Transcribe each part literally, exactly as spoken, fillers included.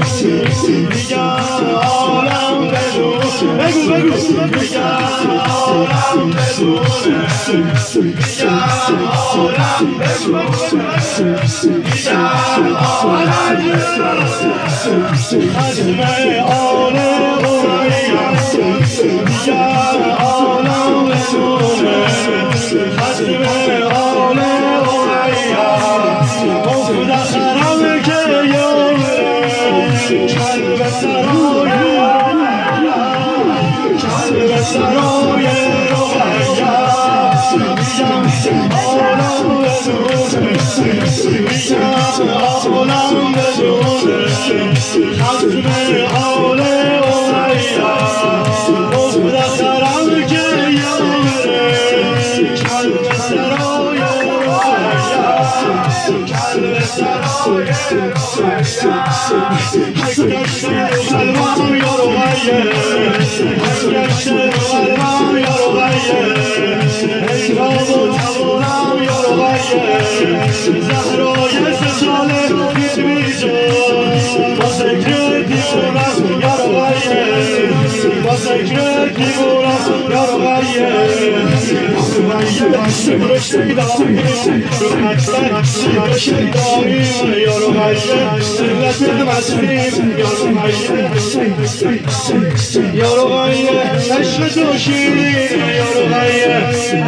دیگر عالم بدونه بگو بگو دیگر عالم بدونه دیگر عالم بدونه دیگر عالم خشم آن قرآن دیگر عالم بدونه خشم آن قرآن مفتخرم که کلب سرای کلب سرای رویا میگم عالم بدونه میگم عالم بدونه خصم حال اویا مفتخرم که یاره کلب سرای رویا کلب سرای هرگشته قلبم یارو غیه هرگشته قلبم یارو غیه ای راب و توانم یارو غیه زهرای سه ساله دید بیجان با ذکر دیوونم یارو غیه با ذکر دیوونم یارو غیه برشته داریم برشته داریم یارو غیه سلت مسلیم یارو غیه یارو غیه عشق تو شیرین یارو غیه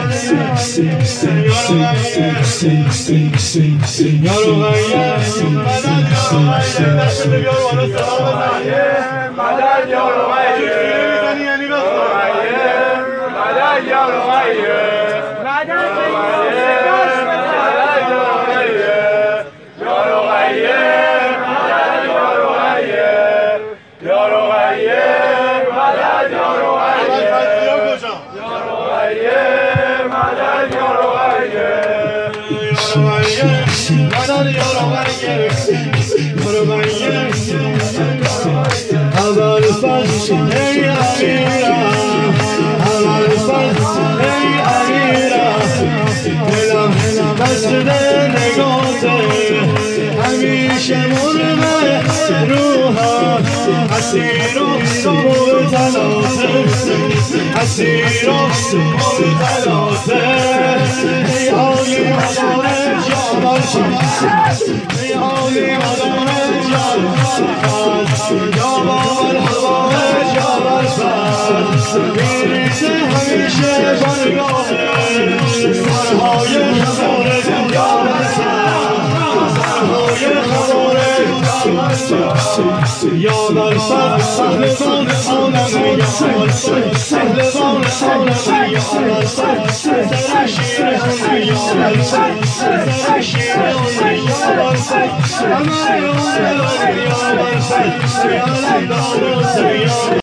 یارو غیه مدد یارو غیه دست بیار بالا سلام غیه مدد یارو غیه میزنی یعنی بخور غیه مدد یارو غیه مدد اول فصل ای امیرا اول فصل ای امیرا دلم بسته نگاته همیشه مرغ روحم اسیر و مبتلاته اسیر و مبتلاته ای عالی مدار جامال شمس ای عالی مدار جامال جامال هوای جامال فرد میریزه همیشه برگاهه سرهای خباره جامال فرد سرهای خباره جامال فرد یامال فرد پهلوان عالم یامال فرد پهلوان عالم یامال فرد سر شیر هنری یامال فرد سر شیر هنری یامال فرد همه یامال فرد یامال فرد